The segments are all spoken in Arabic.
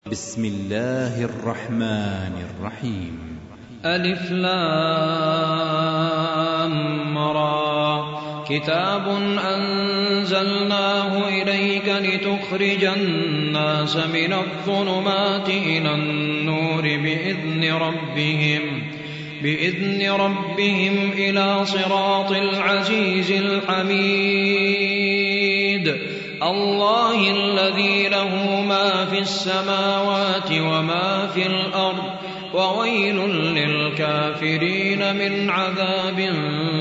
بسم الله الرحمن الرحيم. ألف لام را كتاب أنزلناه إليك لتخرج الناس من الظلمات إلى النور بإذن ربهم إلى صراط العزيز الحميد الله الذي له ما في السماوات وما في الأرض وويل للكافرين من عذاب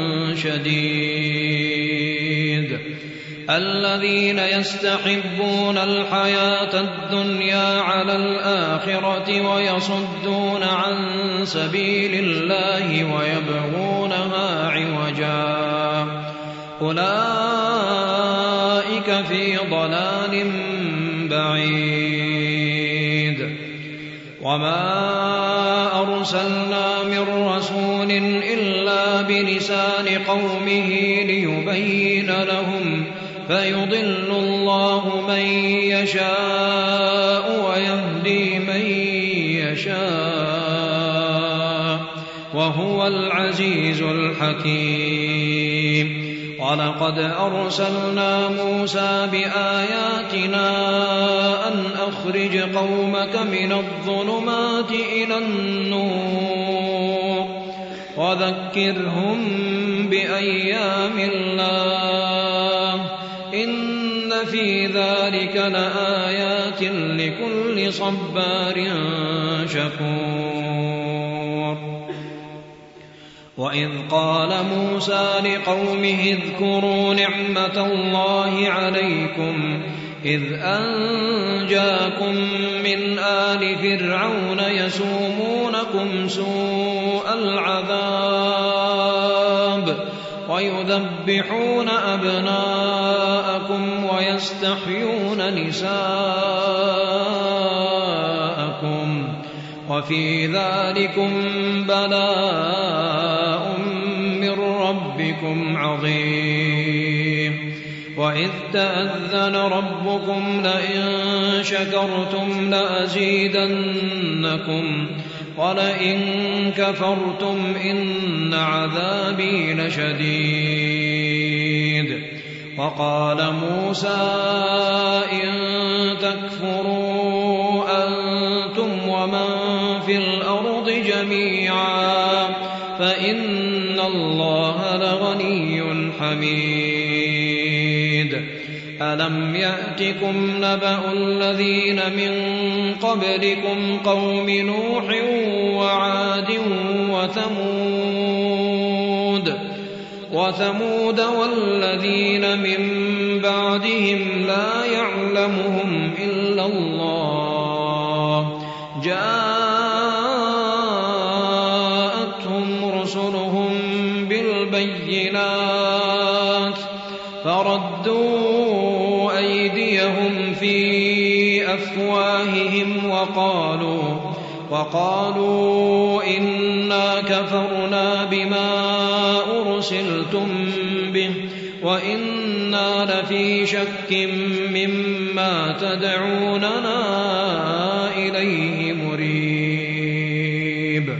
شديد الذين يستحبون الحياة الدنيا على الآخرة ويصدون عن سبيل الله ويبغونها عوجا أولئك في ضلال بعيد وما أرسلنا من رسول إلا بلسان قومه ليبين لهم فيضل الله من يشاء ويهدي من يشاء وهو العزيز الحكيم ولقد أرسلنا موسى بآياتنا أن أخرج قومك من الظلمات إلى النور وذكرهم بأيام الله إن في ذلك لآيات لكل صبار شكور وإذ قال موسى لقومه اذكروا نعمة الله عليكم إذ أنجاكم من آل فرعون يسومونكم سوء العذاب ويذبحون أبناءكم ويستحيون نساءكم وفي ذلكم بلاء من ربكم عظيم وإذ تأذن ربكم لئن شكرتم لأزيدنكم ولئن كفرتم إن عذابي لشديد وقال موسى إن تكفروا أنتم ومن في الأرض جميعا فإن الله لغني حميد ألم يأتكم نبأ الذين من قبلكم قوم نوح وعاد وثمود والذين من بعدهم لا يعلمهم إلا الله جاءتهم رسلهم بالبينات فردوا أيديهم في أفواههم وقالوا إنا كفرنا بما أرسلتم به وإنا لفي شك مما تدعوننا إليه مريب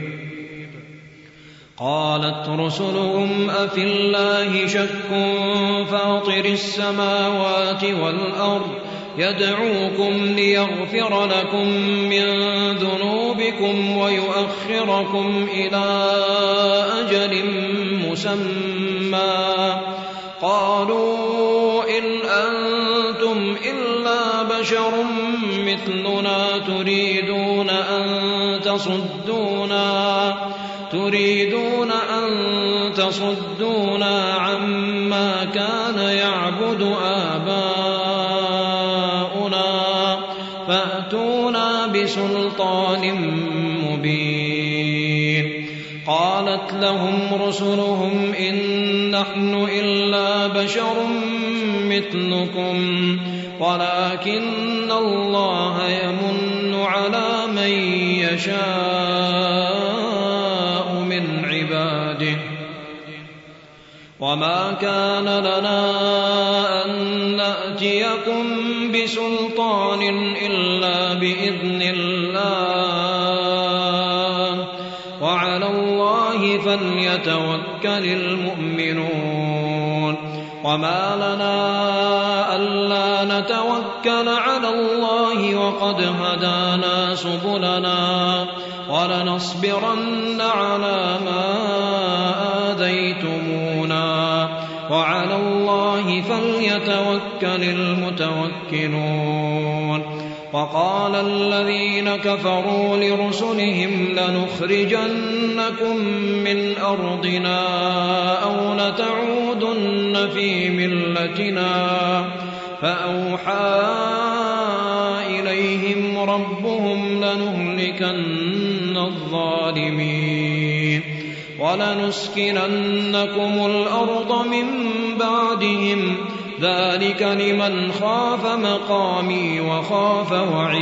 قالت رسلهم أفي الله شك فاطر السماوات والأرض يدعوكم ليغفر لكم من ذنوبكم ويؤخركم إلى أجل مسمى قالوا إن أنتم إلا بشر مثلنا تريدون أن تصدونا عما كان يعبد آباؤنا فأتونا بسلطان مبين قالت لهم رسلهم إن نحن إلا بشر مثلكم ولكن الله يمن على من يشاء من عباده وما كان لنا أن نأتيكم بسلطان إلا بإذن الله وعلى الله فليتوكل المؤمنون وما لنا ألا نتوكل على الله وقد هدانا سبلنا ولنصبرن على ما آذيتمونا وعلى الله فليتوكل المتوكلون وقال الذين كفروا لرسلهم لنخرجنكم من أرضنا أو لتعودن في ملتنا فأوحى إليهم ربهم لنهلكن الظالمين ولنسكننكم الأرض من بعدهم ذلك لمن خاف مقامي وخاف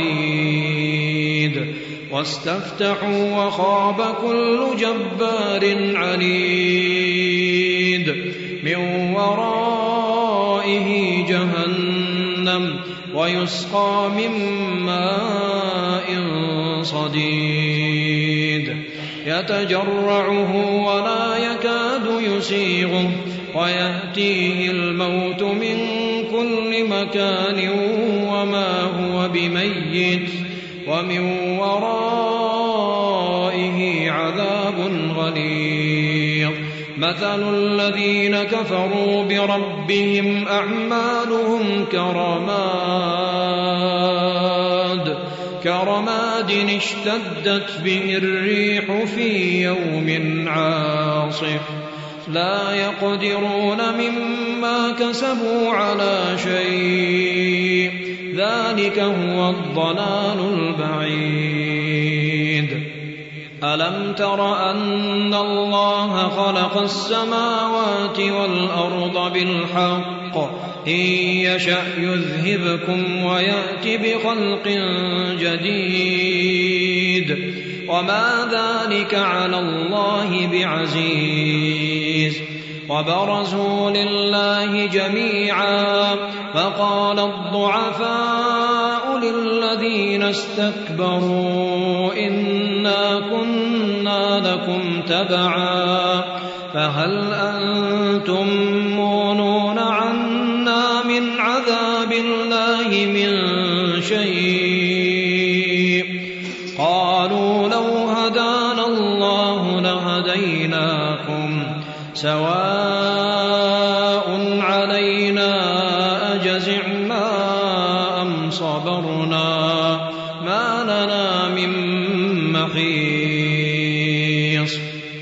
وعيد واستفتحوا وخاب كل جبار عنيد من ورائه جهنم ويسقى من ماء صديد يتجرعه ولا يكاد يسيغه ويأتيه الموت من كل مكان وما هو بميت ومن ورائه عذاب غليظ مثل الذين كفروا بربهم أعمالهم كرماد اشتدت به الريح في يوم عاصف لا يقدرون مما كسبوا على شيء ذلك هو الضلال البعيد ألم تر أن الله خلق السماوات والأرض بالحق إن يشأ يذهبكم ويأت بخلق جديد وما ذلك على الله بعزيز وبرزوا لله جميعا فقال الضعفاء للذين استكبروا إنا كنا لكم تبعا فهل أنتم مغنون عنا من عذاب الله من شيء قالوا لو هدانا الله لهديناكم سواء علينا أجزعنا أم صبرنا ما لنا من محيص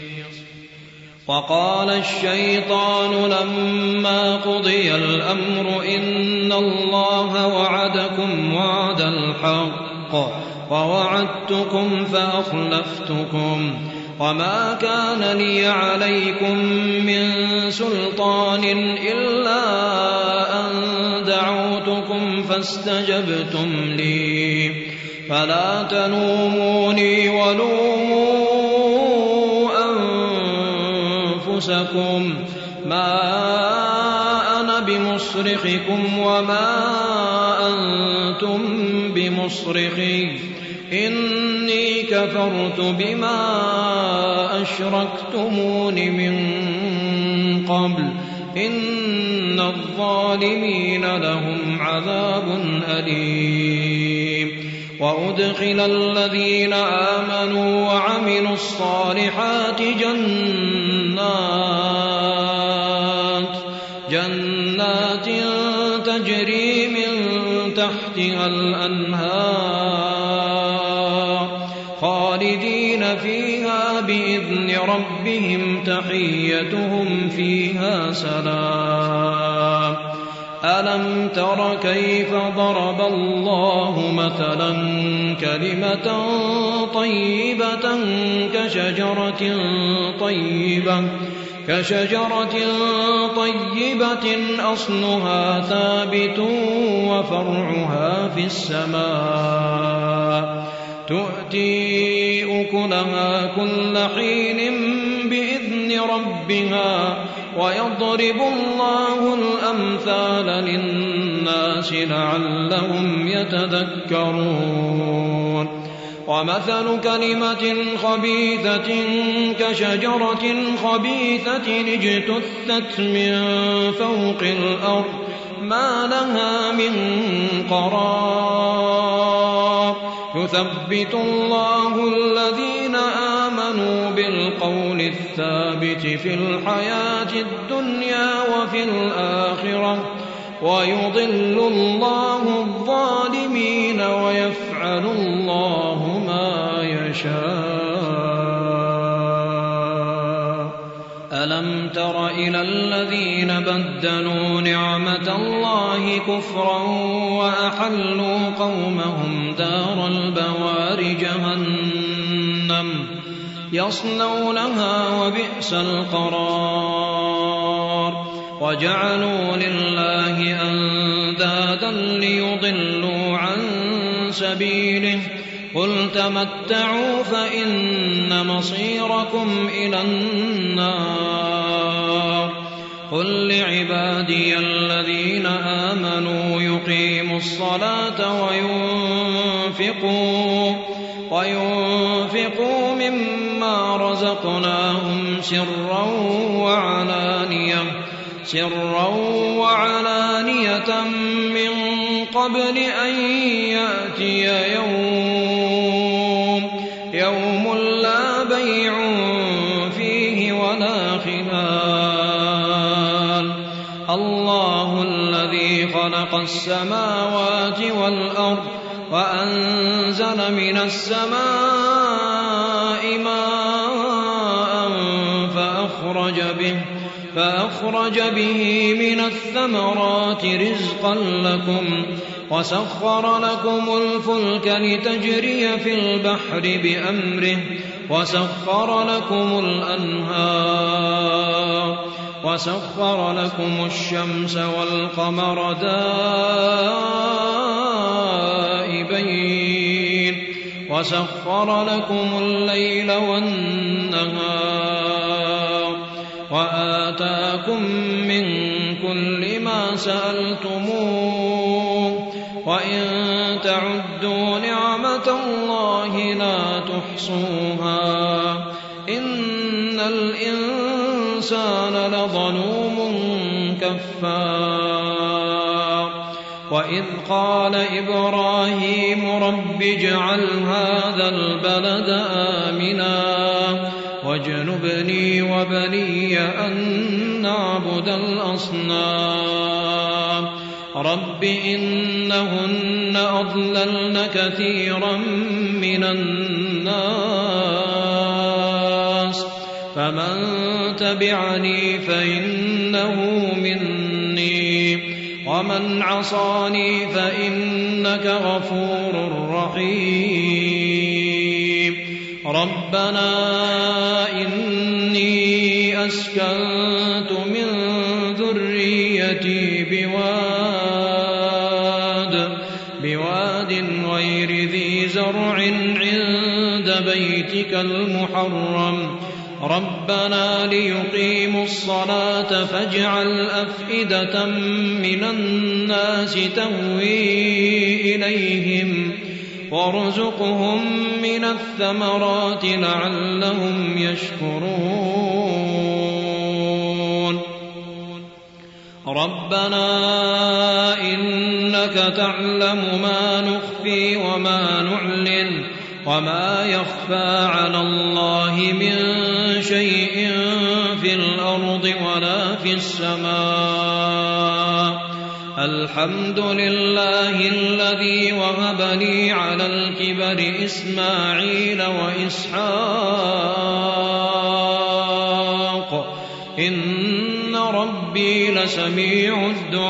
وقال الشيطان لما قضي الأمر إن الله وعدكم وعد الحق ووعدتكم فأخلفتكم وما كان لي عليكم من سلطان إلا أن دعوتكم فاستجبتم لي فلا تلوموني ولوموا أنفسكم ما أنا بمصرخكم وما أنتم بمصرخي إني كفرت بما أشركتمون من قبل إن الظالمين لهم عذاب أليم وأدخل الذين آمنوا وعملوا الصالحات جنات تجري من تحتها الأنهار خالدين فيها بإذن ربهم تحيتهم فيها سلام ألم تر كيف ضرب الله مثلا كلمة طيبة كشجرة طيبة أصلها ثابت وفرعها في السماء تؤتي أكلها كل حين بإذن ربها ويضرب الله الأمثال للناس لعلهم يتذكرون ومثل كلمة خبيثة كشجرة خبيثة اجتثت من فوق الأرض ما لها من قرار يثبت الله الذين آمنوا بالقول الثابت في الحياة الدنيا وفي الآخرة ويضل الله الظالمين ويفعل الله ما يشاء. ألم تر إلى الذين بدلوا نعمة الله كفرا وأحلوا قومهم دار البوار جهنم يصلونها وبئس القرار وجعلوا لله أندادا ليضلوا عن سبيله قل تمتعوا فإن مصيركم إلى النار قل لعبادي الذين آمنوا يقيموا الصلاة وينفقوا مما رزقناهم سرا وعلانية من قبل أن يأتي يوم لا بيع فيه ولا خلال الله الذي خلق السماوات والأرض وأنزل من السماء ماء فأخرج به من الثمرات رزقا لكم وسخر لكم الفلك لتجري في البحر بأمره وسخر لكم الأنهار وسخر لكم الشمس والقمر دائبين وسخر لكم الليل والنهار وآتاكم من كل ما سألتموه وإن تعدوا نعمة الله لا تحصوها إن الإنسان لظلوم كفار وإذ قال إبراهيم رب اجعل هذا البلد آمنا واجنبني وبني أن نعبد الأصنام رب إنهن أضللن كثيرا من الناس فمن تبعني فإنه مني ومن عصاني فإنك غفور رحيم ربنا إني أسكنت من ذريتي بواد غير ذي زرع عند بيتك المحرم ربنا ليقيموا الصلاة فاجعل أفئدة من الناس تهوي إليهم وارزقهم من الثمرات لعلهم يشكرون ربنا إنك تعلم ما نخفي وما نعلن وما يخفى على الله من شيء في الأرض ولا في السماء الحمد لله الذي وهب لي على الكبر إسماعيل وإسحاق إن ربي لسميع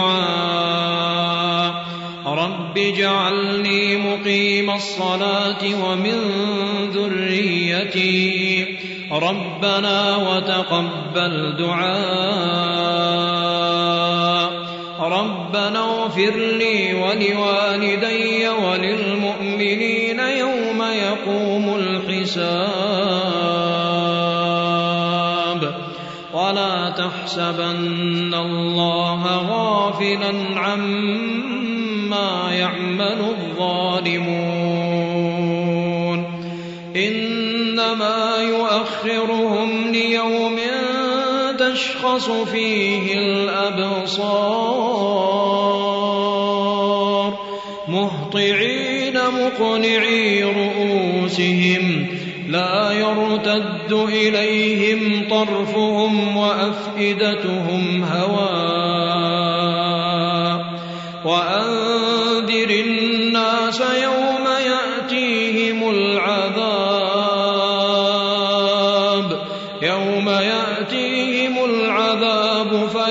الدعاء رب اجعلني مقيم الصلاة ومن ذريتي ربنا وتقبل دعاء ربنا اغفر لي ولوالدي وللمؤمنين يوم يقوم الحساب ولا تحسبن الله غافلا عما يعمل الظالمون إنما يؤخرهم ليوم تشخص فيه الأبصار مهطعين مقنعي رؤوسهم لا يرتد إليهم طرفهم وأفئدتهم هواء وأنذر الناس يوم يأتيهم العذاب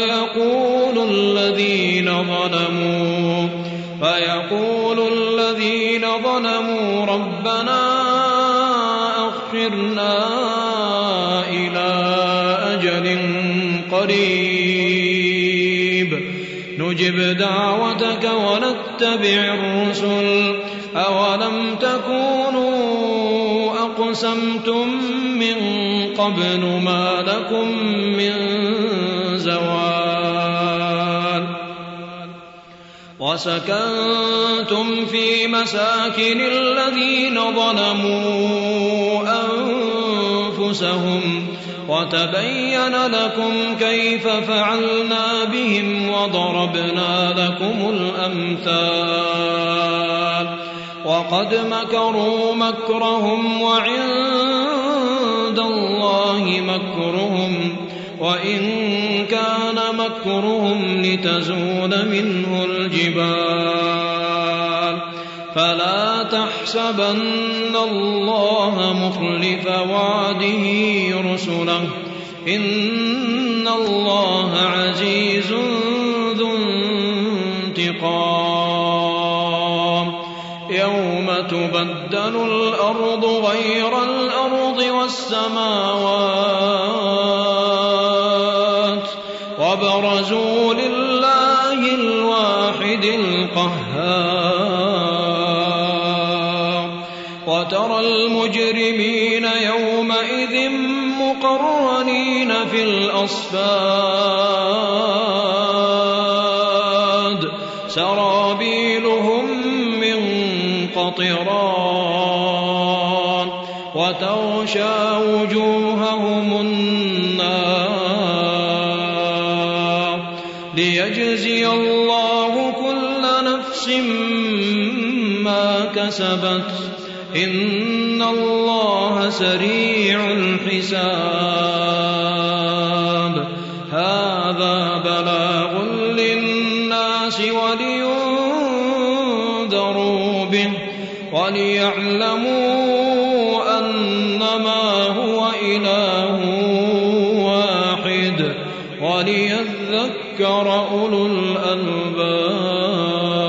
فيقول الذين ظلموا ربنا أخرنا إلى أجل قريب نجب دعوتك ونتبع الرسل أولم تكونوا أقسمتم من قبل ما لكم من زوال وسكنتم في مساكن الذين ظلموا أنفسهم وتبين لكم كيف فعلنا بهم وضربنا لكم الأمثال وقد مكروا مكرهم وعند الله مكرهم وإن كان مكرهم لتزول منه الجبال فلا تحسبن الله مخلف وعده رسله إن الله عزيز ذو انتقام يوم تبدل الأرض غير الأرض والسماوات وبرزوا لله الواحد القهار وترى المجرمين يومئذ مقرنين في الأصفاد سرابيلهم من قطران وتغشى وجوههم النار ليجزي الله كل نفس ما كسبت إن الله سريع الحساب هذا بلاغ للناس ولينذروا به وليعلموا أنما هو إله واحد وليذكر أولو الألباب